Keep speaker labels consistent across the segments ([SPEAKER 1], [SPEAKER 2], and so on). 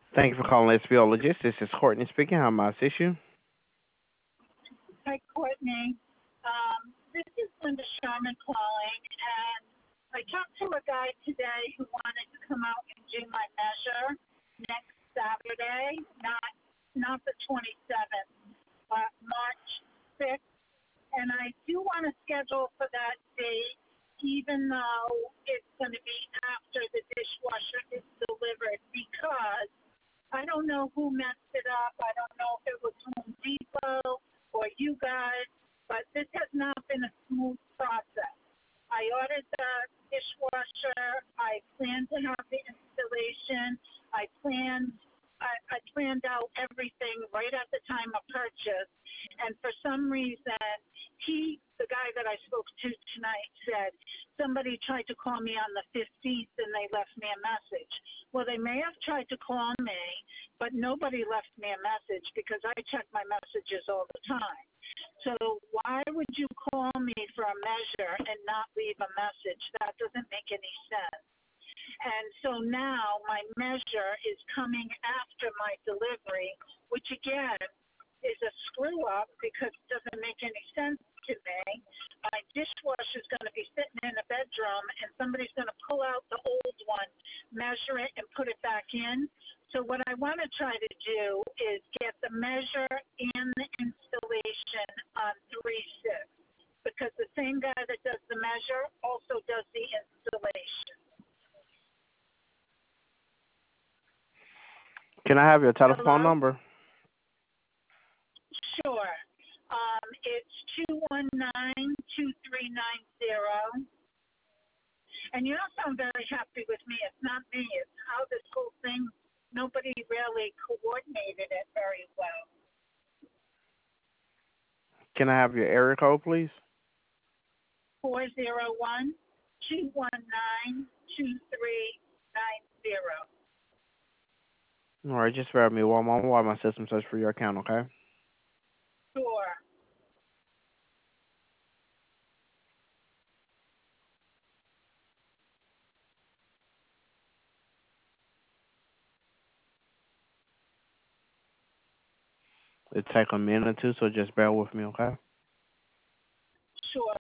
[SPEAKER 1] Thank you for calling Lesbiologist. This is Courtney speaking. How may I assist you?
[SPEAKER 2] Hi, Courtney. This is Linda Sharman calling, and I talked to a guy today who wanted to come out and do my measure next Saturday, not the 27th, but March 6th. And I do want to schedule for that date, even though it's going to be after the dishwasher is delivered, because I don't know who messed it up. I don't know if it was Home Depot or you guys, but this has not been a smooth process. I ordered the dishwasher. I planned to have the installation. I planned out everything right at the time of purchase, and for some reason, the guy that I spoke to tonight, said somebody tried to call me on the 15th and they left me a message. Well, they may have tried to call me, but nobody left me a message because I check my messages all the time. So why would you call me for a measure and not leave a message? That doesn't make any sense. And so now my measure is coming after my delivery, which again is a screw up because it doesn't make any sense to me. My dishwasher is going to be sitting in a bedroom and somebody's going to pull out the old one, measure it, and put it back in. So what I want to try to do is get the measure and the installation on 3/6, because the same guy that does the measure also does the installation.
[SPEAKER 1] Can I have your telephone
[SPEAKER 2] Hello?
[SPEAKER 1] number?
[SPEAKER 2] Sure. It's 219-2390. And you don't sound very happy with me. It's not me. It's how this whole thing, nobody really coordinated it very well.
[SPEAKER 1] Can I have your area code, please?
[SPEAKER 2] 401-219-2390.
[SPEAKER 1] All right, just bear with me one moment while my system search for your account, okay?
[SPEAKER 2] Sure.
[SPEAKER 1] It'll take a minute or two, so just bear with me, okay?
[SPEAKER 2] Sure.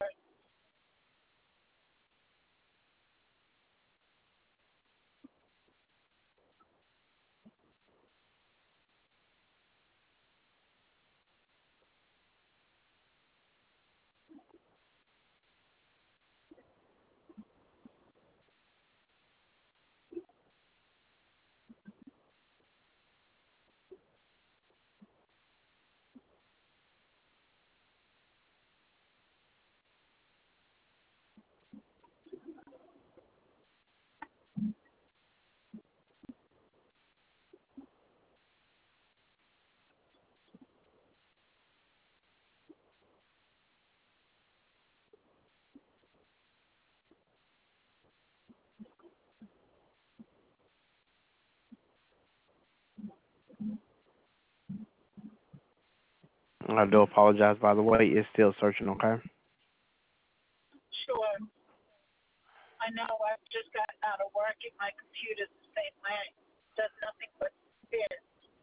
[SPEAKER 1] I do apologize, by the way. It's still searching, okay?
[SPEAKER 2] Sure. I know I've just gotten out of work and my computer's the same way. Does nothing but spin.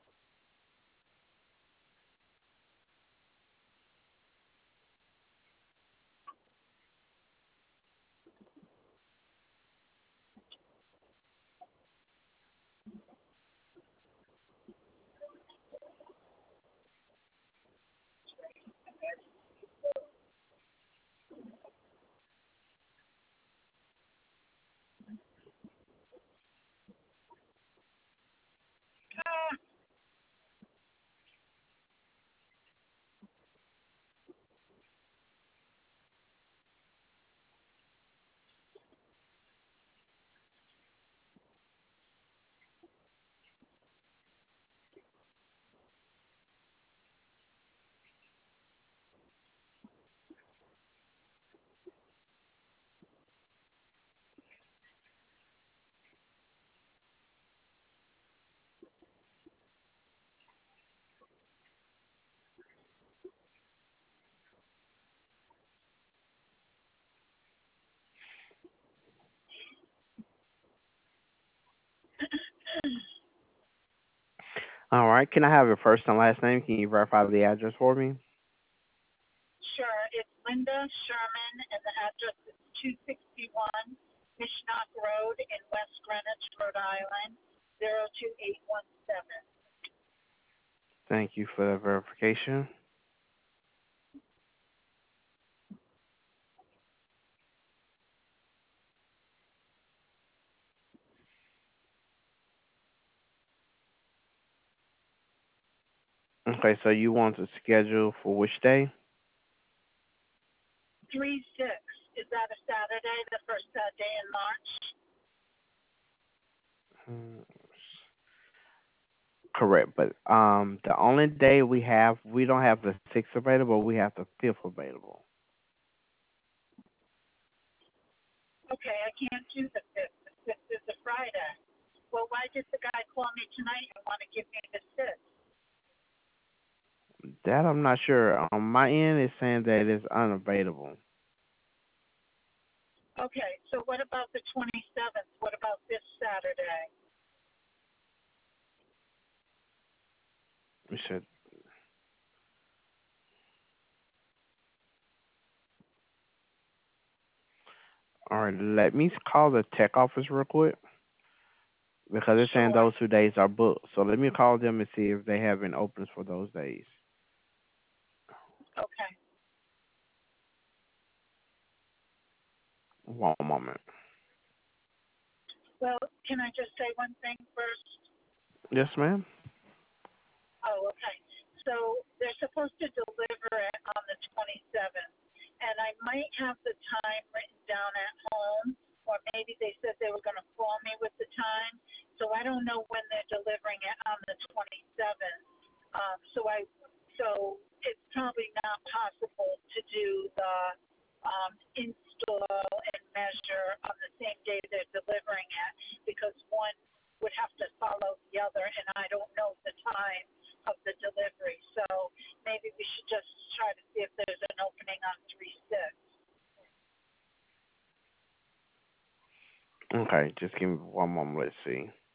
[SPEAKER 2] Ah,
[SPEAKER 1] All right. Can I have your first and last name? Can you verify the address for me?
[SPEAKER 2] Sure, it's Linda Sherman, and the address is 261 Mishnock Road in West Greenwich, Rhode Island, 02817.
[SPEAKER 1] Thank you for the verification. Okay, so you want to schedule for which day?
[SPEAKER 2] 3/6. Is that a Saturday, the first Saturday in March?
[SPEAKER 1] Mm, correct, but the only day we don't have the 6th available. We have the 5th available.
[SPEAKER 2] Okay, I can't do the 5th. The 5th is a Friday. Well, why did the guy call me tonight and want to give me the 6th?
[SPEAKER 1] That I'm not sure. On my end, it's saying that it's unavailable.
[SPEAKER 2] Okay, so what about the 27th? What about this Saturday?
[SPEAKER 1] We should. All right, let me call the tech office real quick because it's saying
[SPEAKER 2] Sure.
[SPEAKER 1] those 2 days are booked. So let me call them and see if they have any openings for those days.
[SPEAKER 2] Okay.
[SPEAKER 1] One moment.
[SPEAKER 2] Well, can I just say one thing first?
[SPEAKER 1] Yes, ma'am.
[SPEAKER 2] Oh, okay. So they're supposed to deliver it on the 27th, and I might have the time written down at home, or maybe they said they were going to call me with the time. So I don't know when they're delivering it on the 27th. So it's probably not possible to do the install and measure on the same day they're delivering it because one would have to follow the other, and I don't know the time of the delivery. So maybe we should just try to see if there's an opening on 3/6.
[SPEAKER 1] Okay, just give me one moment. Let's see.